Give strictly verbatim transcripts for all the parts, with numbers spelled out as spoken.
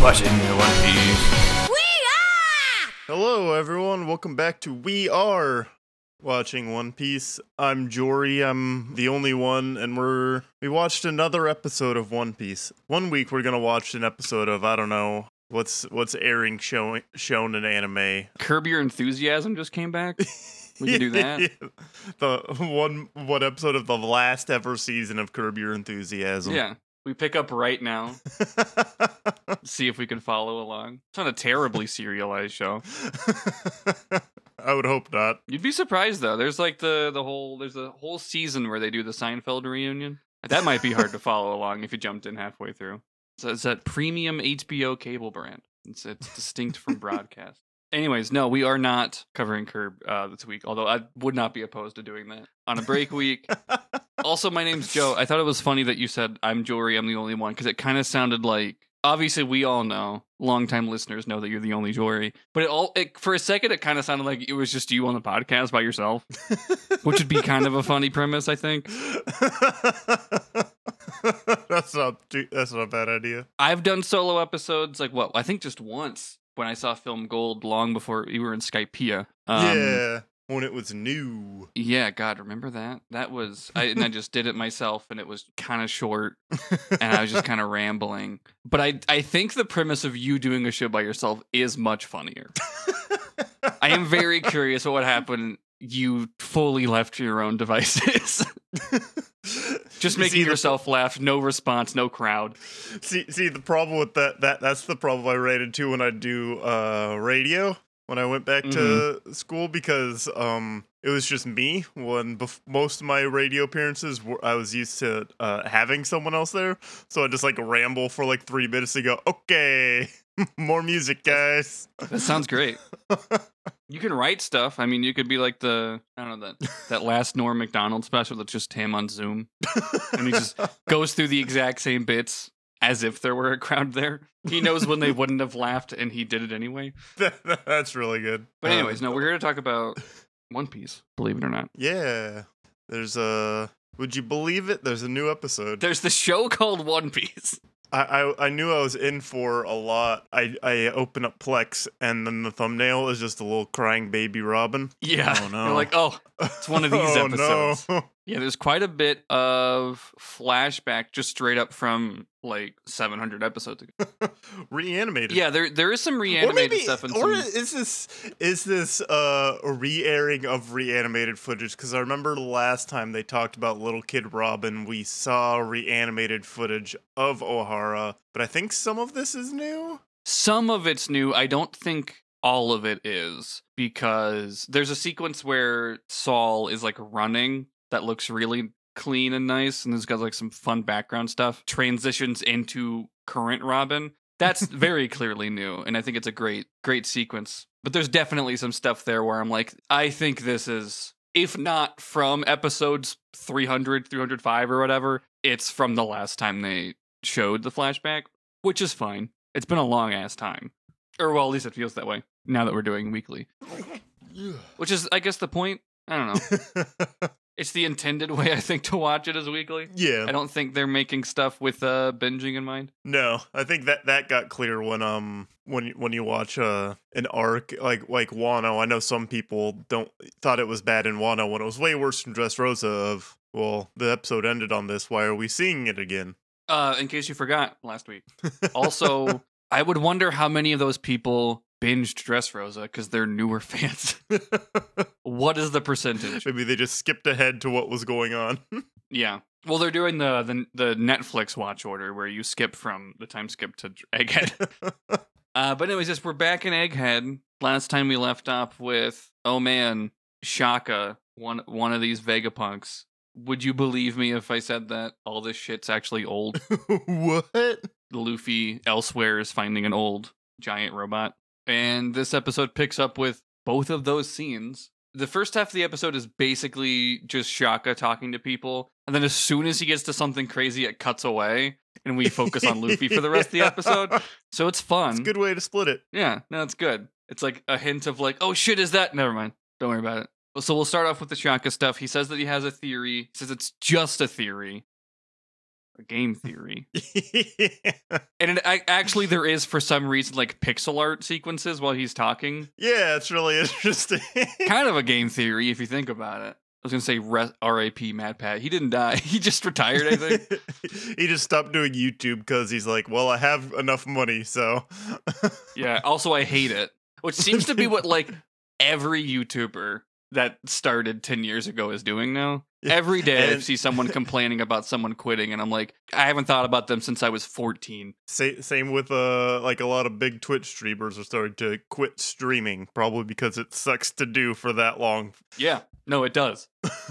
watching One Piece. We are! Hello, everyone. Welcome back to We Are Watching One Piece. I'm Jory. I'm the only one, and we're we watched another episode of One Piece. One week we're gonna watch an episode of I don't know what's what's airing show, shown in anime. Curb Your Enthusiasm just came back. We can do that. The one one episode of the last ever season of Curb Your Enthusiasm. Yeah. We pick up right now. See if we can follow along. It's not a terribly serialized show. I would hope not. You'd be surprised though. There's like the the whole there's a whole season where they do the Seinfeld reunion. That might be hard to follow along if you jumped in halfway through. So it's that premium H B O cable brand. It's it's distinct from broadcast. Anyways, no, we are not covering Curb uh, this week, although I would not be opposed to doing that on a break week. Also, my name's Joe. I thought it was funny that you said, I'm Jory, I'm the only one, because it kind of sounded like, obviously we all know, longtime listeners know that you're the only Jory, but it all it, for a second it kind of sounded like it was just you on the podcast by yourself, which would be kind of a funny premise, I think. That's not too, that's not a bad idea. I've done solo episodes, like what, I think just once. When I saw Film Gold long before you were in Skypiea. Um, yeah, when it was new. Yeah, God, remember that? That was, I, and I just did it myself, and it was kind of short, and I was just kind of rambling. But I, I think the premise of you doing a show by yourself is much funnier. I am very curious what would happen. You fully left to your own devices. Just making see, yourself laugh, no response, no crowd. See, see the problem with that that that's the problem I ran into when I do uh radio when I went back mm-hmm. to school, because um it was just me. When bef- most of my radio appearances were, I was used to uh, having someone else there, so I just like ramble for like three minutes to go, okay, more music, guys. That sounds great. You can write stuff. I mean, you could be like the, I don't know, that, that last Norm Macdonald special that's just him on Zoom. And he just goes through the exact same bits as if there were a crowd there. He knows when they wouldn't have laughed, and he did it anyway. That's really good. But anyways, um, no, we're here to talk about One Piece, believe it or not. Yeah. There's a, would you believe it? There's a new episode. There's the show called One Piece. I, I I knew I was in for a lot. I, I open up Plex, and then the thumbnail is just a little crying baby Robin. Yeah. Oh, no. You're like, oh, it's one of these oh, episodes. No. Yeah, there's quite a bit of flashback just straight up from like seven hundred episodes ago. Reanimated. Yeah, there there is some reanimated maybe, stuff. In or some... is this is this uh, a re-airing of reanimated footage? Because I remember the last time they talked about Little Kid Robin, we saw reanimated footage of Ohara, but I think some of this is new? Some of it's new. I don't think all of it is, because there's a sequence where Saul is like running that looks really clean and nice, and it's got like some fun background stuff, transitions into current Robin. That's very clearly new, and I think it's a great great sequence. But there's definitely some stuff there where I'm like, I think this is, if not from episodes three hundred, three hundred five or whatever, it's from the last time they showed the flashback, which is fine. It's been a long ass time, or well, at least it feels that way now that we're doing weekly, which is, I guess, the point. I don't know. It's the intended way, I think, to watch it as weekly. Yeah. I don't think they're making stuff with uh, binging in mind. No, I think that, that got clear when um when when you watch uh an arc like like Wano. I know some people don't thought it was bad in Wano when it was way worse than Dressrosa. Of well, the episode ended on this. Why are we seeing it again? Uh, in case you forgot last week. Also, I would wonder how many of those people binged Dressrosa because they're newer fans. What is the percentage? Maybe they just skipped ahead to what was going on. Yeah. Well, they're doing the, the the Netflix watch order where you skip from the time skip to Egghead. uh, but anyways, just we're back in Egghead. Last time we left off with, oh man, Shaka, one one of these Vegapunks. Would you believe me if I said that all this shit's actually old? What? Luffy elsewhere is finding an old giant robot. And this episode picks up with both of those scenes. The first half of the episode is basically just Shaka talking to people. And then as soon as he gets to something crazy, it cuts away. And we focus on Luffy for the rest of the episode. So it's fun. It's a good way to split it. Yeah, no, it's good. It's like a hint of like, oh shit, is that? Never mind. Don't worry about it. So we'll start off with the Shaka stuff. He says that he has a theory. He says it's just a theory. a game theory. yeah. And it, I, actually, there is, for some reason, like pixel art sequences while he's talking. Yeah, it's really interesting. Kind of a game theory, if you think about it. I was going to say re- R I P Matt Pat. He didn't die. He just retired, I think. He just stopped doing YouTube because he's like, well, I have enough money, so. Yeah, also, I hate it. Which seems to be what, like, every YouTuber that started ten years ago is doing now. Every day And- I see someone complaining about someone quitting, and I'm like, I haven't thought about them since I was fourteen. Sa- Same with uh, like a lot of big Twitch streamers are starting to quit streaming, probably because it sucks to do for that long. Yeah, no, it does.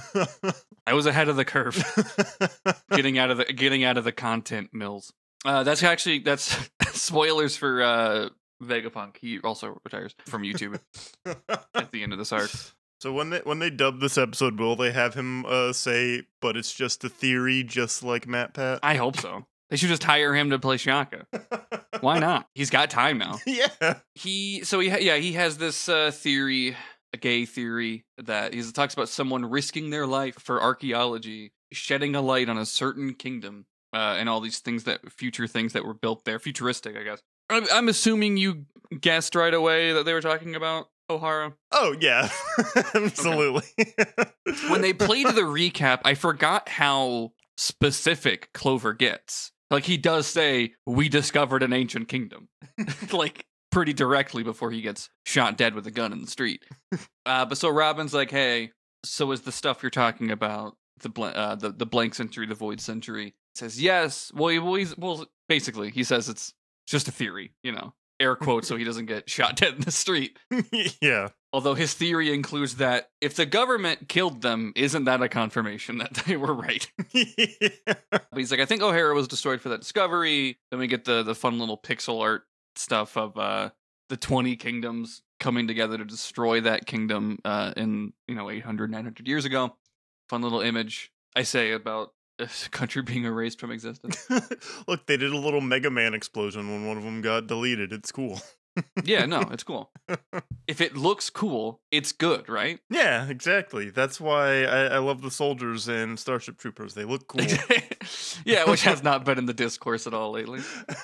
I was ahead of the curve, getting out of the getting out of the content mills. Uh, that's actually that's spoilers for uh, Vegapunk. He also retires from YouTube at the end of this arc. So when they when they dub this episode, will they have him uh, say, "But it's just a theory," just like Matt Pat? I hope so. They should just hire him to play Shaka. Why not? He's got time now. Yeah. He so he ha- yeah he has this uh, theory, a gay theory that he talks about someone risking their life for archaeology, shedding a light on a certain kingdom, uh, and all these things that future things that were built there, futuristic, I guess. I'm, I'm assuming you guessed right away that they were talking about Ohara. Oh yeah, absolutely. When they played the recap, I forgot how specific Clover gets. Like, he does say, "We discovered an ancient kingdom," like pretty directly before he gets shot dead with a gun in the street. Uh, but so Robin's like, "Hey, so is the stuff you're talking about the bl- uh, the the blank century, the void century?" Says yes. Well, he, well, he's, well, basically, he says it's just a theory, you know, air quotes, so he doesn't get shot dead in the street. Yeah. Although his theory includes that if the government killed them, isn't that a confirmation that they were right? Yeah. But he's like, I think O'Hara was destroyed for that discovery. Then we get the the fun little pixel art stuff of uh, the twenty kingdoms coming together to destroy that kingdom uh, in, you know, eight hundred, nine hundred years ago. Fun little image, I say, about a country being erased from existence. Look, they did a little Mega Man explosion when one of them got deleted. It's cool. Yeah, no, it's cool. If it looks cool, it's good, right? Yeah, exactly. That's why I, I love the soldiers and Starship Troopers. They look cool. Yeah, which has not been in the discourse at all lately.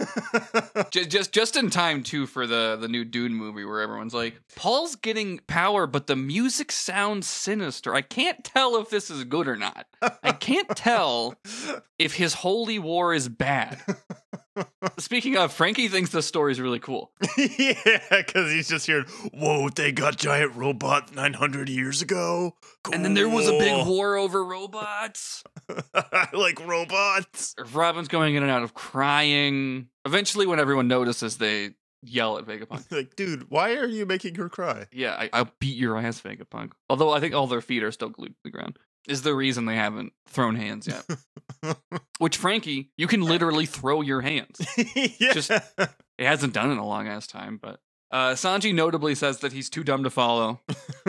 Just, just, just in time too for the the new Dune movie, where everyone's like, "Paul's getting power, but the music sounds sinister. I can't tell if this is good or not. I can't tell if his holy war is bad." Speaking of, Frankie thinks the story is really cool. Yeah, because he's just hearing, "Whoa, they got giant robots nine hundred years ago. Cool. And then there was a big war over robots. I like robots." Robin's going in and out of crying. Eventually, when everyone notices, they yell at Vegapunk. Like, dude, why are you making her cry? Yeah, I, I'll beat your ass, Vegapunk. Although I think all their feet are still glued to the ground. Is the reason they haven't thrown hands yet. Which, Frankie, you can literally throw your hands. Yeah. Just- It hasn't done in a long ass time, but uh, Sanji notably says that he's too dumb to follow.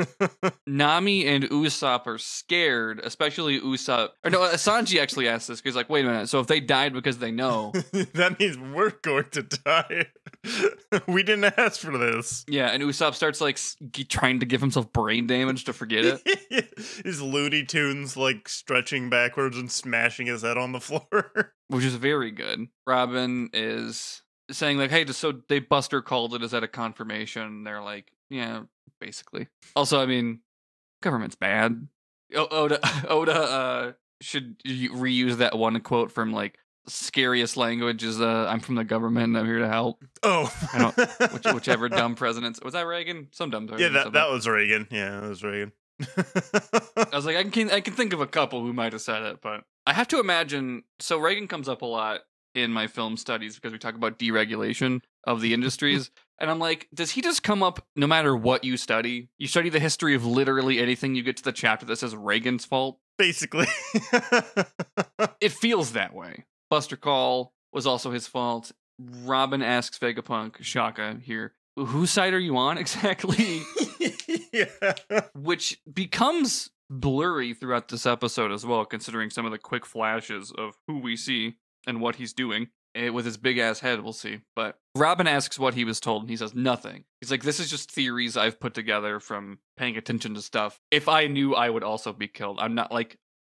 Nami and Usopp are scared, especially Usopp. Or no, uh, Sanji actually asked this because he's like, wait a minute. So if they died because they know, That means we're going to die. We didn't ask for this. yeah. And Usopp starts like s- g- trying to give himself brain damage to forget it, His Looney Tunes like stretching backwards and smashing his head on the floor. which is very good. Robin is saying like, hey, so they Buster called it. Is that a confirmation? They're like, yeah, basically. Also, I mean, government's bad. O- Oda Oda uh, should y- reuse that one quote from like scariest language is uh, I'm from the government and I'm here to help. Oh, I don't- Which, whichever dumb president was that Reagan? Some dumb yeah, president that said that was Reagan. Yeah, that was Reagan. I was like, I can I can think of a couple who might have said it, but I have to imagine. So Reagan comes up a lot in my film studies because we talk about deregulation of the industries, and I'm like, does he just come up no matter what you study? You study the history of literally anything, you get to the chapter that says Reagan's fault. Basically. It feels that way. Buster Call was also his fault. Robin asks Vegapunk, Shaka here, whose side are you on exactly? Yeah. Which becomes blurry throughout this episode as well, considering some of the quick flashes of who we see and what he's doing. Eh, with his big ass head, we'll see. But Robin asks what he was told, and he says nothing. He's like, this is just theories I've put together from paying attention to stuff. If I knew, I would also be killed. I'm not like,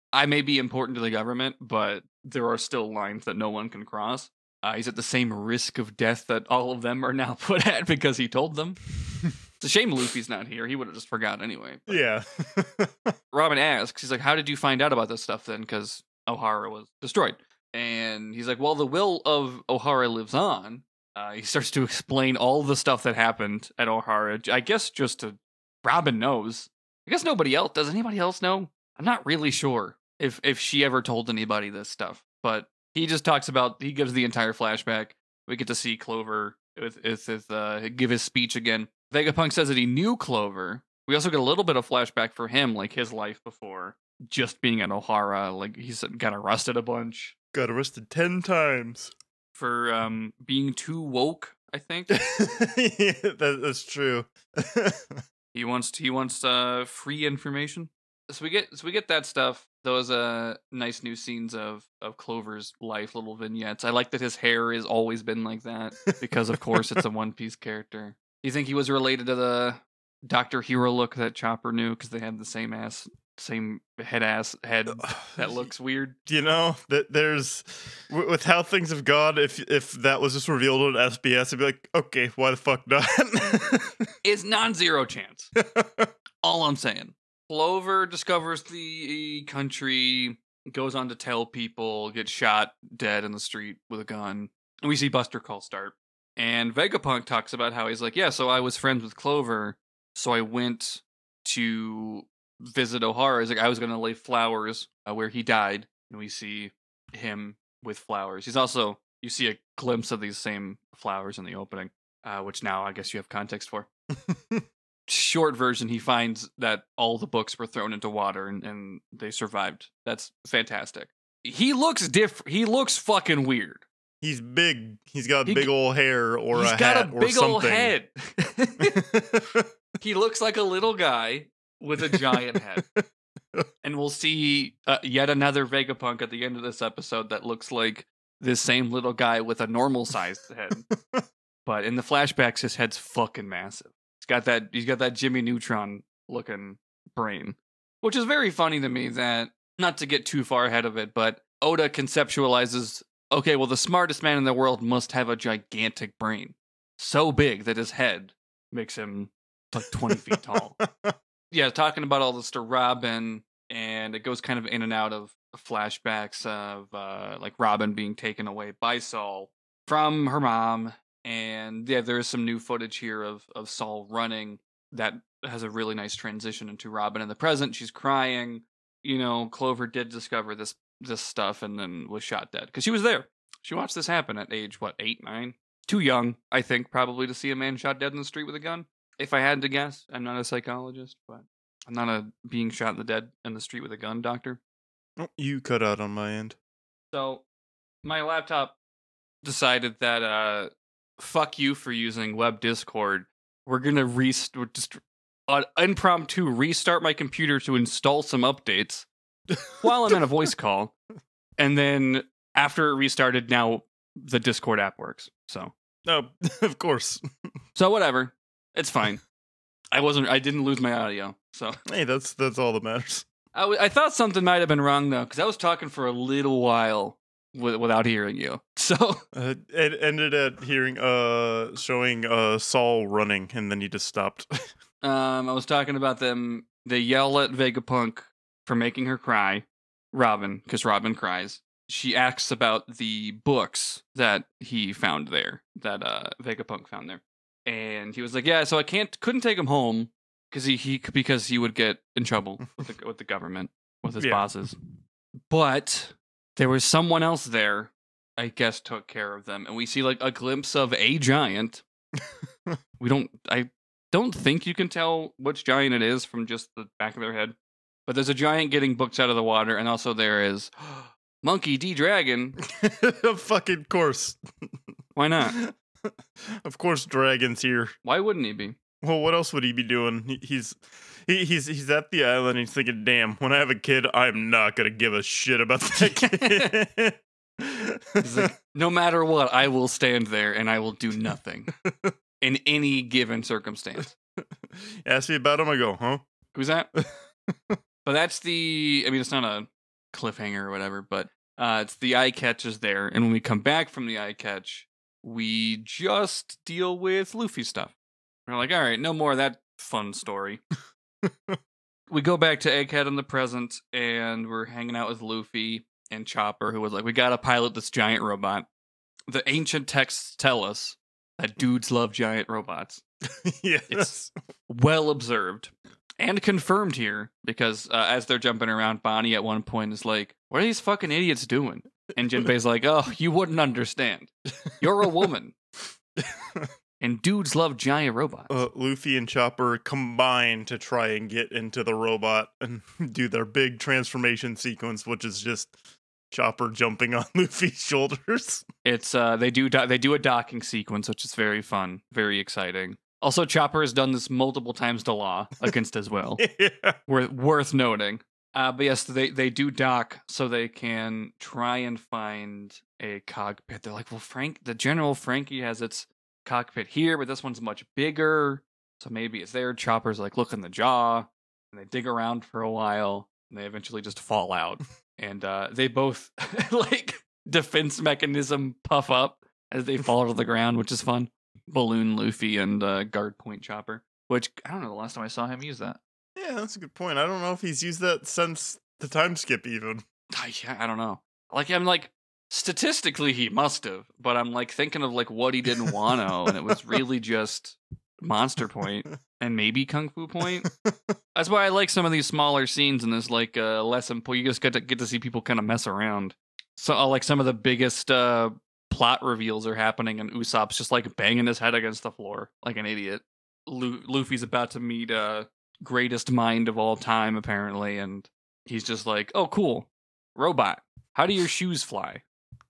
I may be important to the government, but there are still lines that no one can cross. Uh, he's at the same risk of death that all of them are now put at because he told them. It's a shame Luffy's not here. He would have just forgot anyway. But Yeah. Robin asks, he's like, how did you find out about this stuff then? Because Ohara was destroyed. And he's like, well, the will of Ohara lives on. Uh, he starts to explain all the stuff that happened at Ohara. I guess just to... Robin knows. I guess nobody else... Does anybody else know? I'm not really sure if, if she ever told anybody this stuff. But he just talks about... He gives the entire flashback. We get to see Clover with, with, with, uh, give his speech again. Vegapunk says that he knew Clover. We also get a little bit of flashback for him, like his life before just being at Ohara. Like, he's got arrested a bunch. Got arrested ten times. For um, being too woke, I think. Yeah, that, that's true. he wants he wants uh, free information. So we get so we get that stuff. Those uh nice new scenes of of Clover's life, little vignettes. I like that his hair has always been like that because, of course, it's a One Piece character. Do you think he was related to the Doctor Hero look that Chopper knew because they had the same ass, same head ass head that looks weird? You know that there's with how things have gone. If if that was just revealed on S B S, I'd be like, okay, why the fuck not? It's non-zero chance. All I'm saying. Clover discovers the country, goes on to tell people, gets shot dead in the street with a gun, and we see Buster Call start. And Vegapunk talks about how he's like, yeah, so I was friends with Clover, so I went to visit Ohara. He's like, I was going to lay flowers uh, where he died, and we see him with flowers. He's also, you see a glimpse of these same flowers in the opening, uh, which now I guess you have context for. Short version, he finds that all the books were thrown into water and, and they survived. That's fantastic. He looks diff. He looks fucking weird. He's big. He's got he, big old hair or he's a got hat a or big something. old head. He looks like a little guy with a giant head. And we'll see uh, yet another Vegapunk at the end of this episode that looks like this same little guy with a normal sized head. But in the flashbacks, his head's fucking massive. He's got that. He's got that Jimmy Neutron looking brain, which is very funny to me. That, not to get too far ahead of it, but Oda conceptualizes, okay, well, the smartest man in the world must have a gigantic brain, so big that his head makes him like twenty feet tall. Yeah, talking about all this to Robin, and it goes kind of in and out of flashbacks of uh, like Robin being taken away by Saul from her mom. And yeah, there is some new footage here of, of Saul running that has a really nice transition into Robin in the present. She's crying. You know, Clover did discover this this stuff and then was shot dead because she was there. She watched this happen at age, what, eight, nine? Too young, I think, probably to see a man shot dead in the street with a gun. If I had to guess, I'm not a psychologist, but I'm not a being shot in the dead in the street with a gun doctor. Oh, you cut out on my end. So my laptop decided that uh fuck you for using web Discord. We're gonna rest just uh, impromptu restart my computer to install some updates while I'm in a voice call, and then after it restarted, now the Discord app works. So no, of course. So whatever, it's fine. I wasn't. I didn't lose my audio. So hey, that's that's all that matters. I, w- I thought something might have been wrong though, because I was talking for a little while w- without hearing you. So uh, it ended at hearing uh showing uh Saul running, and then he just stopped. um, I was talking about them. They yell at Vegapunk for making her cry. Robin, because Robin cries. She asks about the books that he found there, that uh, Vegapunk found there, and he was like, "Yeah, so I can't, couldn't take him home because he, he because he would get in trouble with the, with the government, with his Yeah. bosses. But there was someone else there, I guess, took care of them, and we see like a glimpse of a giant. We don't, I don't think you can tell which giant it is from just the back of their head, but there's a giant getting books out of the water, and also there is." Monkey D. Dragon. Fucking course. Why not? Of course, Dragon's here. Why wouldn't he be? Well, what else would he be doing? He, he's he, he's he's at the island. And he's thinking, "Damn, when I have a kid, I'm not gonna give a shit about that kid." He's like, no matter what, I will stand there and I will do nothing in any given circumstance. Ask me about him, I go, huh? Who's that? But that's the. I mean, it's not a cliffhanger or whatever. But uh, it's the eye catch is there, and when we come back from the eye catch, we just deal with Luffy stuff. We're like, all right, no more of that fun story. We go back to Egghead in the present, and we're hanging out with Luffy and Chopper, who was like, we gotta pilot this giant robot. The ancient texts tell us that dudes love giant robots. Yes. It's well observed and confirmed here, because uh, as they're jumping around, Bonnie at one point is like, what are these fucking idiots doing? And Jinbei's like, oh, you wouldn't understand. You're a woman. And dudes love giant robots. Uh, Luffy and Chopper combine to try and get into the robot and do their big transformation sequence, which is just Chopper jumping on Luffy's shoulders. It's uh, they do do- they do a docking sequence, which is very fun, very exciting. Also, Chopper has done this multiple times to Law against as well. Yeah. Worth worth noting. Uh, but yes, they they do dock so they can try and find a cockpit. They're like, well, Frank, the General Frankie has its cockpit here, but this one's much bigger, so maybe it's there. Chopper's like, look in the jaw, and they dig around for a while, and they eventually just fall out. And uh, they both like defense mechanism puff up as they fall to the ground, which is fun. Balloon Luffy and uh, guard point Chopper, which I don't know the last time I saw him use that. Yeah, that's a good point. I don't know if he's used that since the time skip even. Yeah, I don't know. Like I'm like statistically he must have, but I'm like thinking of like what he did in Wano, and it was really just Monster Point and maybe Kung Fu Point. That's why I like some of these smaller scenes in this like uh, less important. You just get to get to see people kind of mess around. So uh, like some of the biggest uh, plot reveals are happening, and Usopp's just like banging his head against the floor like an idiot. Lu- Luffy's about to meet uh greatest mind of all time apparently, and he's just like, oh cool, robot, how do your shoes fly?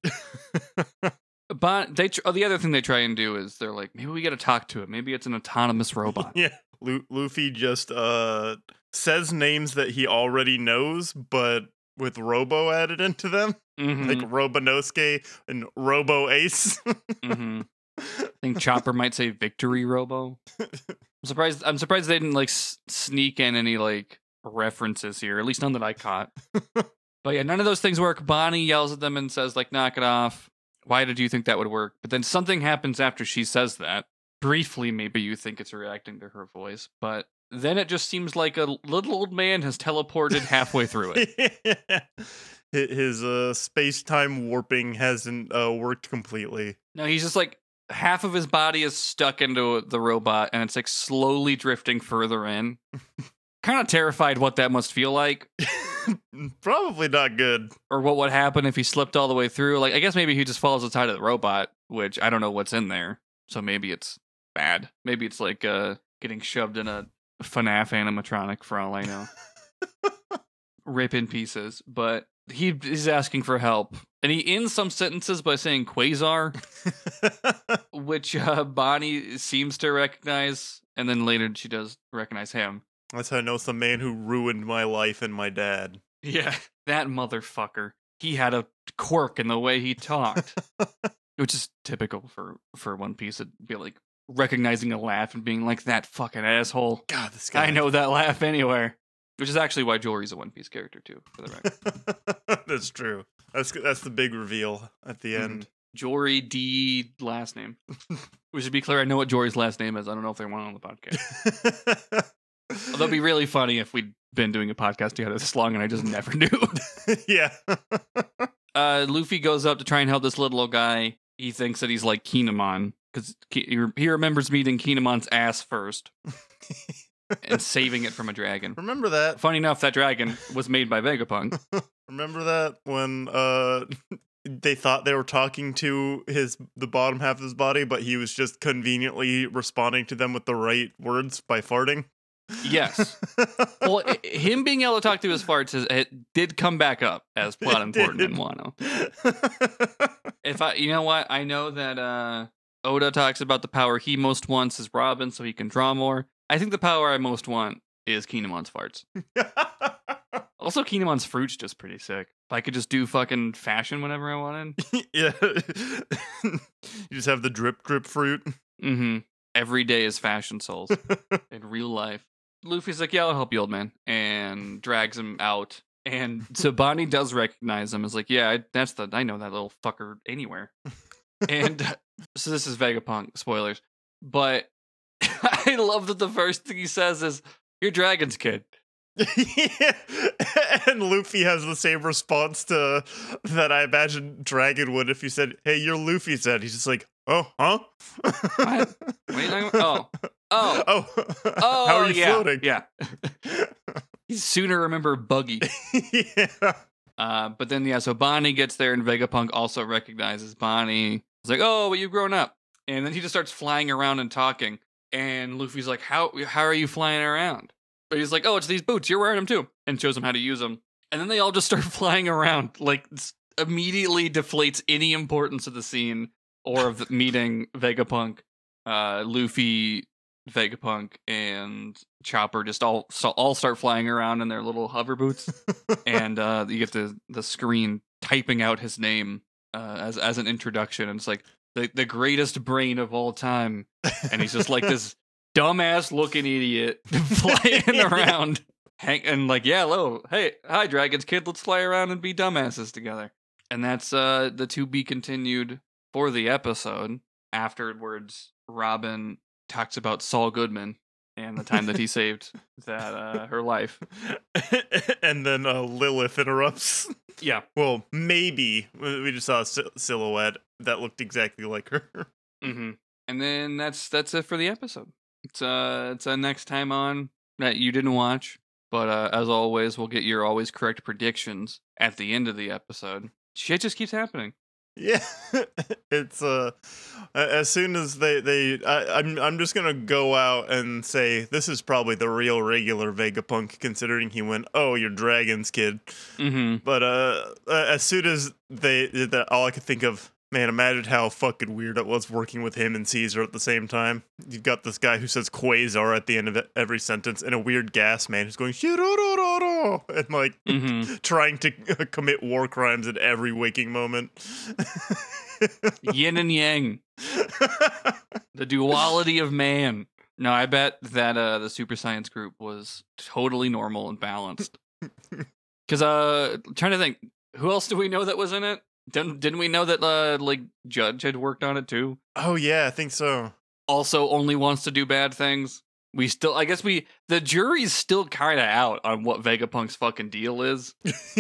But they tr- oh, the other thing they try and do is they're like, maybe we got to talk to it, maybe it's an autonomous robot. Yeah, Lu- Luffy just uh says names that he already knows, but with Robo added into them. Mm-hmm. Like Robonosuke and Robo Ace. Mm-hmm. I think Chopper might say Victory Robo. I'm surprised. I'm surprised they didn't like s- sneak in any like references here. At least none that I caught. But yeah, none of those things work. Bonnie yells at them and says like, "Knock it off." Why did you think that would work? But then something happens after she says that. Briefly, maybe you think it's reacting to her voice, but then it just seems like a little old man has teleported halfway through it. His uh, space-time warping hasn't uh, worked completely. No, he's just like half of his body is stuck into the robot, and it's like slowly drifting further in. Kind of terrified what that must feel like. Probably not good. Or what would happen if he slipped all the way through. Like, I guess maybe he just falls inside of the robot, which I don't know what's in there. So maybe it's bad. Maybe it's like uh, getting shoved in a FNAF animatronic for all I know. Rip in pieces. But he is asking for help. And he ends some sentences by saying Quasar, which uh, Bonnie seems to recognize. And then later she does recognize him. That's how I know it's the man who ruined my life and my dad. Yeah, that motherfucker. He had a quirk in the way he talked. Which is typical for, for One Piece. It'd be like recognizing a laugh and being like, that fucking asshole. God, this guy. I know that laugh anywhere. Which is actually why Jory's a One Piece character, too, for the record. That's true. That's that's the big reveal at the end. Mm. Jory D last name. We should be clear, I know what Jory's last name is. I don't know if they want it on the podcast. Although it'd be really funny if we'd been doing a podcast together this long and I just never knew. Yeah. uh, Luffy goes up to try and help this little old guy. He thinks that he's like Kinemon, because he remembers meeting Kinemon's ass first and saving it from a dragon. Remember that? Funny enough, that dragon was made by Vegapunk. Remember that when uh, they thought they were talking to his the bottom half of his body, but he was just conveniently responding to them with the right words by farting? Yes. Well, I- him being able to talk to his farts is, it did come back up as plot important in Wano. If I, you know what, I know that uh, Oda talks about the power he most wants is Robin, so he can draw more. I think the power I most want is Kinemon's farts. Also, Kinemon's fruit's just pretty sick. If I could just do fucking fashion whenever I wanted. Yeah. You just have the drip drip fruit. Mm-hmm. Every day is fashion souls in real life. Luffy's like, yeah, I'll help you, old man. And drags him out. And so Bonnie does recognize him. Is like, yeah, I, that's the I know that little fucker anywhere. And so this is Vegapunk spoilers, but I love that the first thing he says is, "You're Dragon's kid." Yeah. And Luffy has the same response to that I imagine Dragon would if you said, "Hey, you're Luffy's dad." He's just like, "Oh, huh? What? Wait, oh, oh, oh, oh, how are you yeah, floating?" Yeah. You sooner remember Buggy. Yeah. Uh, but then, yeah, so Bonnie gets there, and Vegapunk also recognizes Bonnie. He's like, "Oh, but you've grown up." And then he just starts flying around and talking. And Luffy's like, how how are you flying around? But he's like, "Oh, it's these boots. You're wearing them too." And shows him how to use them. And then they all just start flying around. Like, immediately deflates any importance of the scene or of the meeting Vegapunk. Uh, Luffy, Vegapunk, and Chopper just all so all start flying around in their little hover boots. And uh, you get the, the screen typing out his name uh, as, as an introduction. And it's like, the, the greatest brain of all time. And he's just like this dumbass looking idiot flying around. Hang, and like, yeah, hello, hey, hi, Dragon's kid, let's fly around and be dumbasses together. And that's uh, the to be continued for the episode. Afterwards, Robin talks about Saul Goodman and the time that he saved that uh, her life. And then uh, Lilith interrupts. Yeah. Well, maybe. We just saw a sil- silhouette that looked exactly like her. Mm-hmm. And then that's that's it for the episode. It's uh it's a next time on that you didn't watch, but uh, as always, we'll get your always correct predictions at the end of the episode. Shit just keeps happening. Yeah, it's uh, as soon as they they, I, I'm I'm just gonna go out and say this is probably the real regular Vegapunk, considering he went, "Oh, you're Dragon's kid." Mm-hmm. But uh, as soon as they did that, all I could think of, man, imagine how fucking weird it was working with him and Caesar at the same time. You've got this guy who says Quasar at the end of it, every sentence, and a weird gas man who's going "Shirororo," and like Mm-hmm. trying to commit war crimes at every waking moment. Yin and yang, the duality of man. No, I bet that uh, the Super Science group was totally normal and balanced. Because uh, I'm trying to think, who else do we know that was in it? Didn't didn't we know that uh, like Judge had worked on it too? Oh yeah, I think so. Also, only wants to do bad things. We still, I guess we, the jury's still kind of out on what Vegapunk's fucking deal is.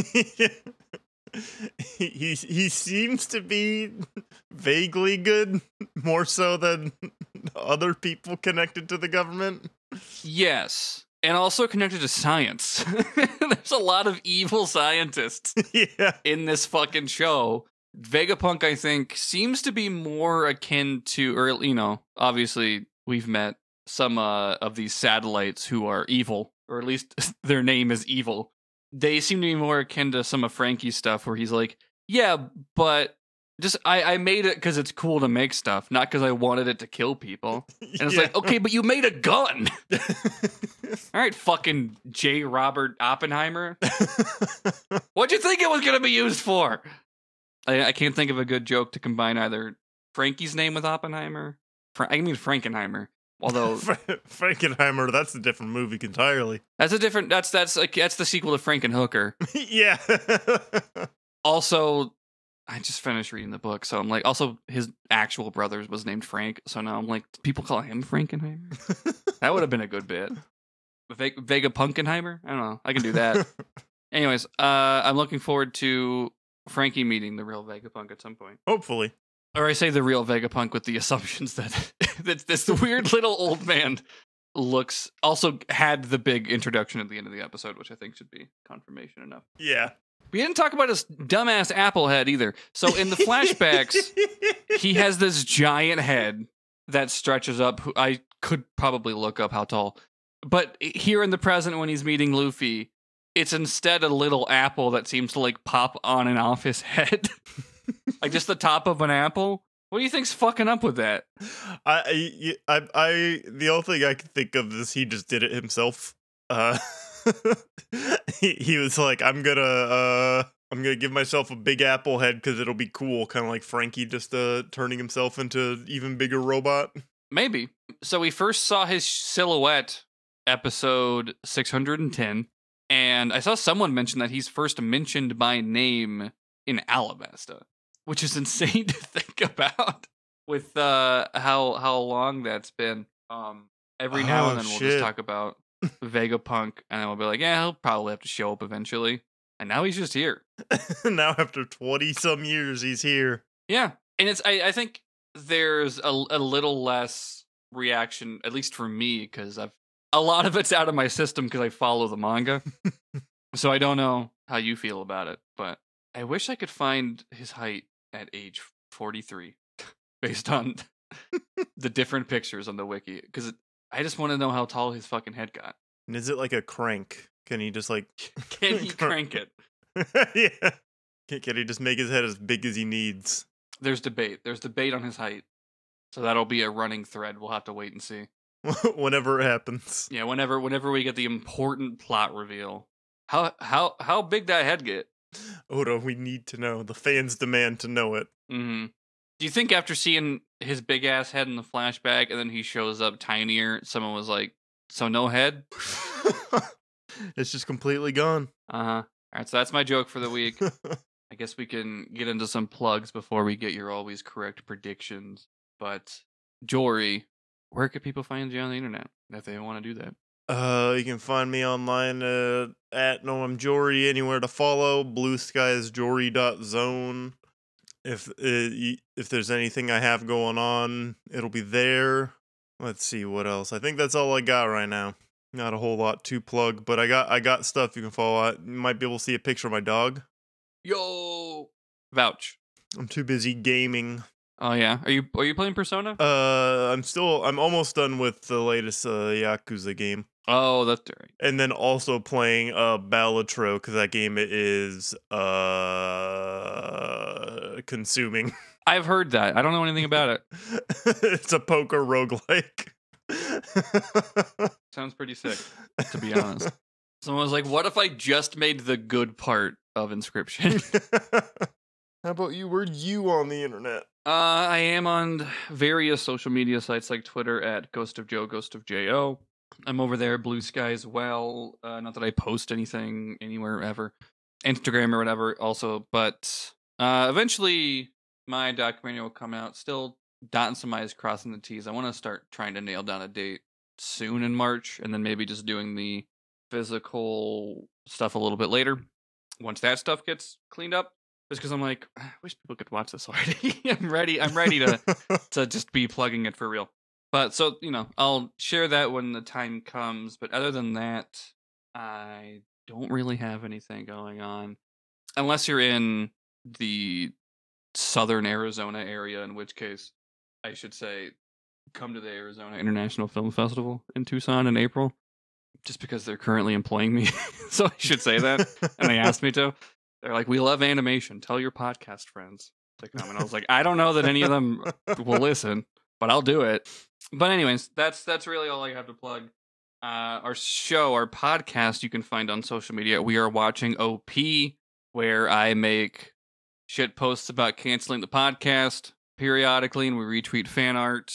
he, he he seems to be vaguely good, more so than other people connected to the government. Yes, and also connected to science. There's a lot of evil scientists Yeah. in this fucking show. Vegapunk, I think, seems to be more akin to, or, you know, obviously we've met some uh, of these satellites who are evil, or at least their name is evil. They seem to be more akin to some of Frankie's stuff where he's like, yeah, but just I, I made it because it's cool to make stuff, not because I wanted it to kill people. And it's Yeah. like, okay, but you made a gun. All right, fucking J. Robert Oppenheimer. What'd you think it was going to be used for? I, I can't think of a good joke to combine either Frankie's name with Oppenheimer. Fra- I mean Frankenheimer. Although Fra- Frankenheimer, that's a different movie entirely. that's a different. That's that's like that's the sequel to Frankenhooker. Yeah. Also, I just finished reading the book, so I'm like, also his actual brother was named Frank, so now I'm like, people call him Frankenheimer. That would have been a good bit. Ve- Vega Punkenheimer? I don't know. I can do that. Anyways, uh, I'm looking forward to Frankie meeting the real Vegapunk at some point. Hopefully. Or I say the real Vegapunk with the assumptions that that this weird little old man looks, also had the big introduction at the end of the episode, which I think should be confirmation enough. Yeah. We didn't talk about his dumbass apple head either. So in the flashbacks, he has this giant head that stretches up. I could probably look up how tall. But here in the present, when he's meeting Luffy, it's instead a little apple that seems to like pop on and off his head. Like just the top of an apple. What do you think's fucking up with that? I, I, I, I, the only thing I can think of is he just did it himself. Uh, he, he was like, I'm gonna, uh, I'm gonna give myself a big apple head because it'll be cool, kind of like Frankie just uh, turning himself into an even bigger robot. Maybe. So we first saw his silhouette episode six hundred ten, And I saw someone mention that he's first mentioned by name in Alabasta, which is insane to think about with uh, how how long that's been. Um, every now Oh, and then we'll shit. just talk about Vegapunk, and then we'll be like, yeah, he'll probably have to show up eventually. And now he's just here. Now after twenty some years, he's here. Yeah, and it's I, I think there's a, a little less reaction, at least for me, because I've a lot of it's out of my system because I follow the manga. So I don't know how you feel about it, but I wish I could find his height at age forty-three based on the different pictures on the wiki, because I just want to know how tall his fucking head got. And is it like a crank? Can he just like Can he crank it? Yeah. Can, can he just make his head as big as he needs? There's debate. There's debate on his height. So that'll be a running thread. We'll have to wait and see. Whenever it happens. Yeah, whenever whenever we get the important plot reveal. How how how big that head get? Oda, we need to know. The fans demand to know it. Mm-hmm. Do you think after seeing his big ass head in the flashback and then he shows up tinier, someone was like, so no head? It's just completely gone. Uh-huh. Alright, so that's my joke for the week. I guess we can get into some plugs before we get your always correct predictions. But, Jory, where could people find you on the internet if they want to do that? Uh, you can find me online uh, at Noam Jory, anywhere to follow. Blue Skies Jory dot zone. If uh, y- if there's anything I have going on, it'll be there. Let's see what else. I think that's all I got right now. Not a whole lot to plug, but I got I got stuff you can follow. You might be able to see a picture of my dog. Yo! Vouch. I'm too busy gaming. Oh, yeah? Are you are you playing Persona? Uh, I'm still I'm almost done with the latest uh, Yakuza game. Oh, that's right. And then also playing uh Balatro, because that game is uh consuming. I've heard that. I don't know anything about it. It's a poker roguelike. Sounds pretty sick, to be honest. Someone was like, what if I just made the good part of Inscription? How about you? Where you on the internet? Uh, I am on various social media sites like Twitter at Ghost of Joe, Ghost of J O. I'm over there, Blue Sky as well. Uh, not that I post anything anywhere ever. Instagram or whatever also. But uh, eventually my documentary will come out. Still dotting some I's, crossing the T's. I want to start trying to nail down a date soon in March, and then maybe just doing the physical stuff a little bit later once that stuff gets cleaned up. Just because I'm like, I wish people could watch this already. I'm ready. I'm ready to to just be plugging it for real. But so, you know, I'll share that when the time comes. But other than that, I don't really have anything going on. Unless you're in the southern Arizona area, in which case I should say come to the Arizona International Film Festival in Tucson in April. Just because they're currently employing me. So I should say that. And they asked me to. They're like, we love animation. Tell your podcast friends to come. And I was like, I don't know that any of them will listen, but I'll do it. But anyways, that's that's really all I have to plug. Uh, our show, our podcast, you can find on social media. We are watching O P, where I make shit posts about canceling the podcast periodically, and we retweet fan art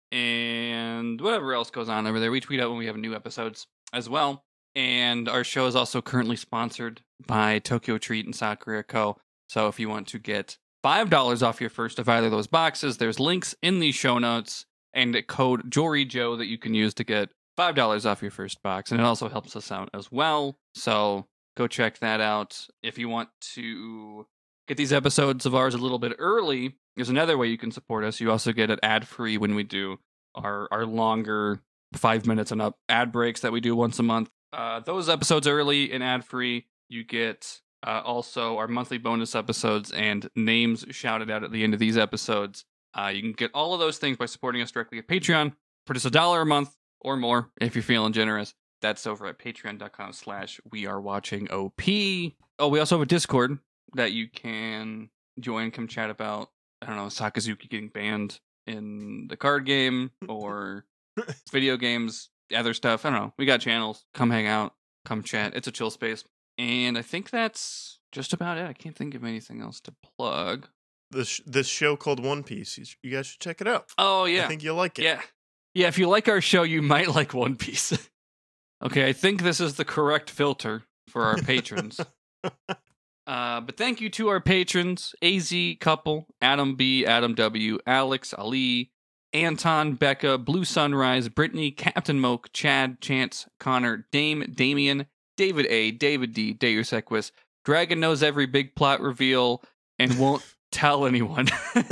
and whatever else goes on over there. We tweet out when we have new episodes as well. And our show is also currently sponsored by Tokyo Treat and Sakura Co. So if you want to get five dollars off your first of either of those boxes, there's links in the show notes and a code JoryJoe that you can use to get five dollars off your first box. And it also helps us out as well. So go check that out. If you want to get these episodes of ours a little bit early, there's another way you can support us. You also get it ad-free when we do our, our longer five minutes and up ad breaks that we do once a month. Uh, those episodes early and ad-free. You get uh, also our monthly bonus episodes and names shouted out at the end of these episodes. Uh, you can get all of those things by supporting us directly at Patreon for just a dollar a month or more if you're feeling generous. That's over at patreon.com slash we are watching OP. Oh, we also have a Discord that you can join, come chat about, I don't know, Sakazuki getting banned in the card game or video games, other stuff. I don't know. We got channels. Come hang out. Come chat. It's a chill space. And I think that's just about it. I can't think of anything else to plug. This this show called One Piece. You, you guys should check it out. Oh, yeah. I think you'll like it. Yeah. Yeah, if you like our show, you might like One Piece. Okay, I think this is the correct filter for our patrons. Uh, but thank you to our patrons, A Z Couple, Adam B, Adam W, Alex, Ali, Anton, Becca, Blue Sunrise, Brittany, Captain Moke, Chad, Chance, Connor, Dame, Damien, David A, David D, Deus Equus, Dragon knows every big plot reveal and won't tell anyone.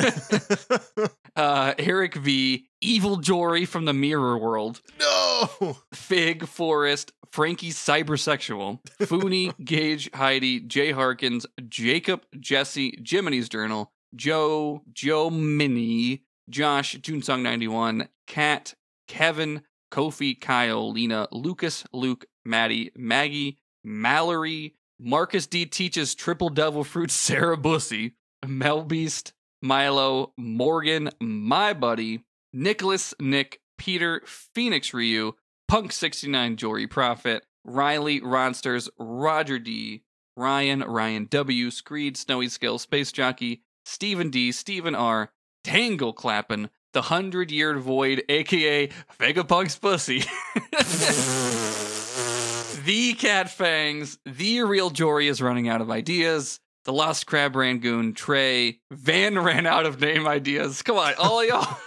uh, Eric V, Evil Jory from the Mirror World. No! Fig, Forrest, Frankie Cybersexual, Fooney, Gage, Heidi, Jay Harkins, Jacob, Jesse, Jiminy's Journal, Joe, Joe Mini, Josh, Junesong ninety-one, Kat, Kevin, Kofi, Kyle, Lena, Lucas, Luke, Maddie, Maggie, Mallory, Marcus D teaches Triple Devil Fruit, Sarah Bussy, Mel Beast, Milo, Morgan, My Buddy, Nicholas, Nick, Peter, Phoenix Ryu, Punk sixty-nine, Jory Prophet, Riley, Ronsters, Roger D, Ryan, Ryan W, Screed, Snowy Skill, Space Jockey, Stephen D, Stephen R, Tangle Clappin', The Hundred Year Void, aka Vegapunk's Pussy, The Cat Fangs, The Real Jory is running out of ideas, The Lost Crab Rangoon, Trey, Van ran out of name ideas. Come on, all of y'all.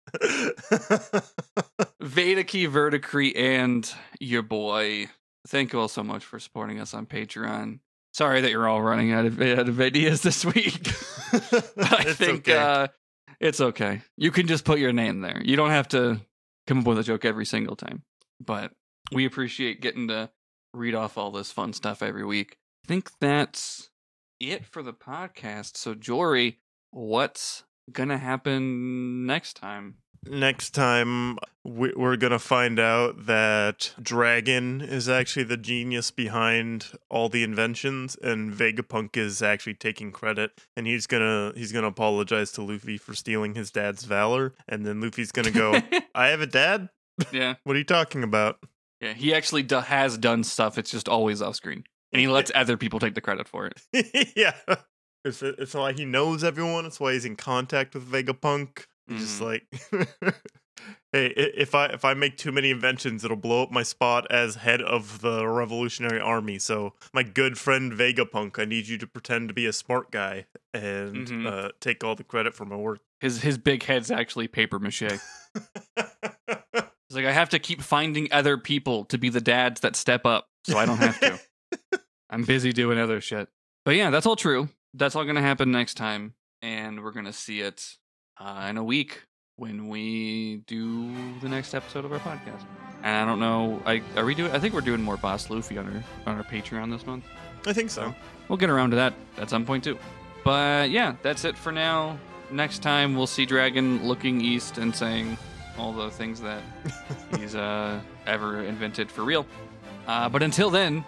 Veda Key Verticree and your boy. Thank you all so much for supporting us on Patreon. Sorry that you're all running out of, out of ideas this week. I It's think okay. uh, it's okay. You can just put your name there. You don't have to come up with a joke every single time. But we appreciate getting to read off all this fun stuff every week. I think that's it for the podcast. So, Jory, what's gonna happen next time? Next time, we- we're going to find out that Dragon is actually the genius behind all the inventions, and Vegapunk is actually taking credit, and he's going to he's gonna apologize to Luffy for stealing his dad's valor, and then Luffy's going to go, I have a dad? Yeah. What are you talking about? Yeah, he actually do- has done stuff. It's just always off screen. And he lets other people take the credit for it. Yeah. It's, it's why he knows everyone. It's why he's in contact with Vegapunk. He's just Mhm. like, hey, i- if I if I make too many inventions, it'll blow up my spot as head of the Revolutionary Army. So, my good friend Vegapunk, I need you to pretend to be a smart guy and Mhm. uh, take all the credit for my work. His his big head's actually paper mache. He's like, I have to keep finding other people to be the dads that step up, so I don't have to. I'm busy doing other shit. But yeah, that's all true. That's all going to happen next time. And we're going to see it uh, in a week when we do the next episode of our podcast. And I don't know. I are we doing? I think we're doing more Boss Luffy on our on our Patreon this month. I think so. We'll get around to that at some point too. But yeah, that's it for now. Next time we'll see Dragon looking east and saying all the things that he's uh, ever invented for real. Uh, but until then,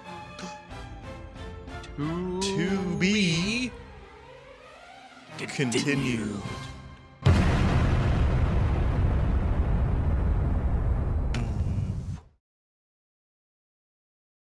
to, To be continued.